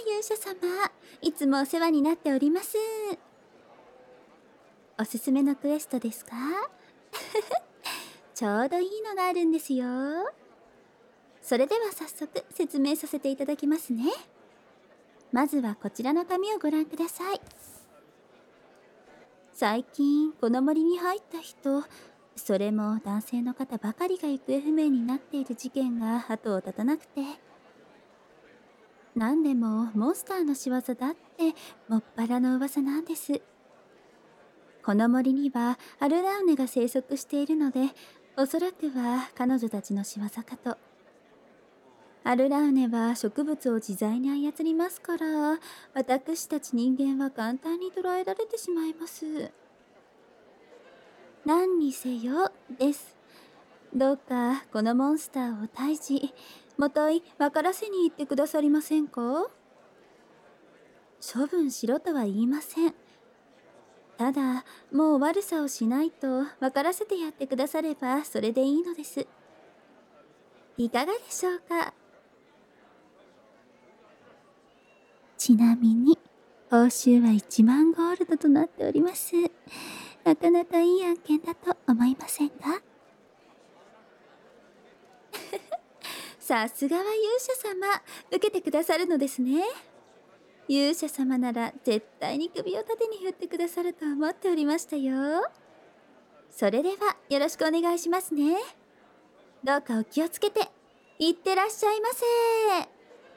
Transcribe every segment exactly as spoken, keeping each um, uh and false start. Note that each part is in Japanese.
勇者様。いつもお世話になっております。おすすめのクエストですか？ちょうどいいのがあるんですよ。それでは早速説明させていただきますね。まずはこちらの紙をご覧ください。最近この森に入った人、それも男性の方ばかりが行方不明になっている事件が後を絶たなくて、何でもモンスターの仕業だってもっぱらの噂なんです。この森にはアルラウネが生息しているので、おそらくは彼女たちの仕業かと。アルラウネは植物を自在に操りますから、私たち人間は簡単に捕らえられてしまいます。何にせよです。どうかこのモンスターを退治、もとい分からせに行ってくださりませんか？処分しろとは言いません。ただ、もう悪さをしないと分からせてやってくださればそれでいいのです。いかがでしょうか？ちなみに、報酬はいちまんゴールドとなっております。なかなかいい案件だと思いませんか？さすがは勇者様、受けてくださるのですね。勇者様なら絶対に首を縦に振ってくださると思っておりましたよ。それではよろしくお願いしますね。どうかお気をつけて、いってらっしゃいませ。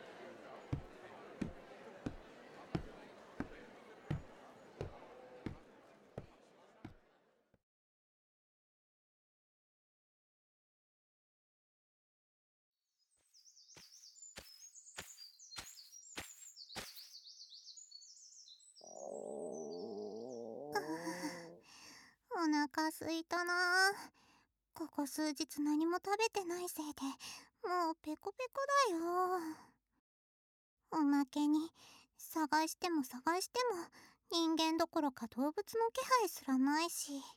お腹すいたな。ここ数日何も食べてないせいでもうペコペコだよ。おまけに探しても探しても人間どころか動物の気配すらないし、は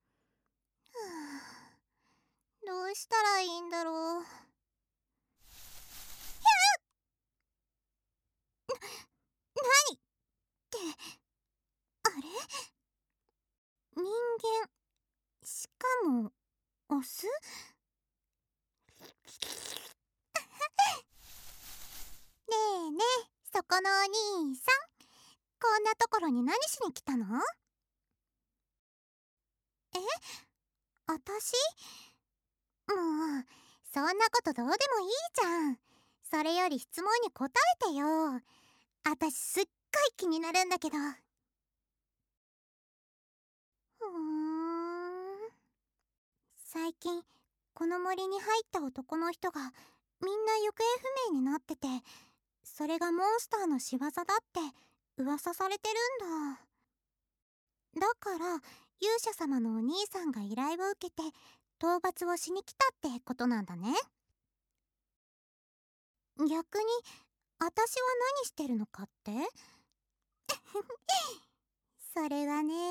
あ、どうしたらいいんだろう。何ってあれ、人間、しかもオス？ねえねえ、そこのお兄さん、こんなところに何しに来たの？え、あたし？もうそんなことどうでもいいじゃん。それより質問に答えてよ。あたしすっごい気になるんだけど。ふーん、最近この森に入った男の人がみんな行方不明になってて、それがモンスターの仕業だって噂されてるんだ。だから勇者様のお兄さんが依頼を受けて討伐をしに来たってことなんだね。逆にあたしは何してるのかって？それはね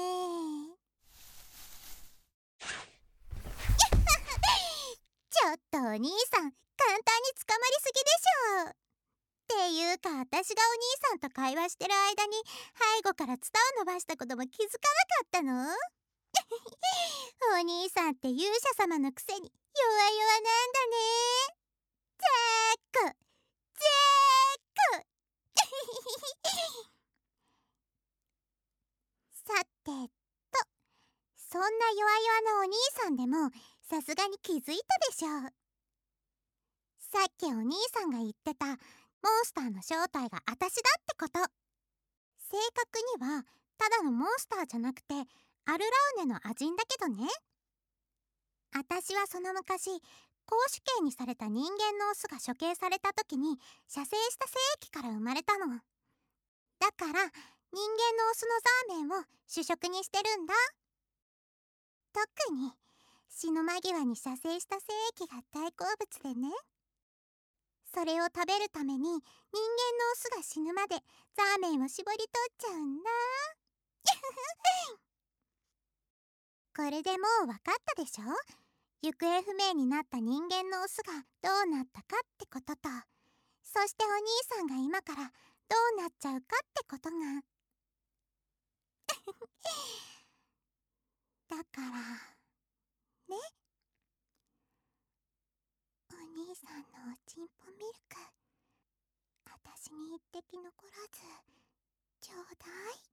ちょっとお兄さん、簡単に捕まりすぎでしょ。っていうか、私がお兄さんと会話してる間に背後からツタを伸ばしたことも気づかなかったの？お兄さんって勇者様のくせに弱々なんだね。ザークザークさてと、そんな弱々なお兄さんでもさすがに気づいたでしょう。さっきお兄さんが言ってたモンスターの正体があたしだってこと。正確にはただのモンスターじゃなくてアルラウネのアジンだけどね。あたしはその昔、公主刑にされた人間のオスが処刑された時に射精した精液から生まれたの。だから人間のオスのザーメンを主食にしてるんだ。特に死ぬ間際に射精した精液が大好物でね。それを食べるために人間のオスが死ぬまでザーメンを絞り取っちゃうんだ。これでもう分かったでしょ？行方不明になった人間のオスがどうなったかってことと、そしてお兄さんが今からどうなっちゃうかってことが。だからね、お兄さんのおちんぽミルク、あたしに一滴残らずちょうだい。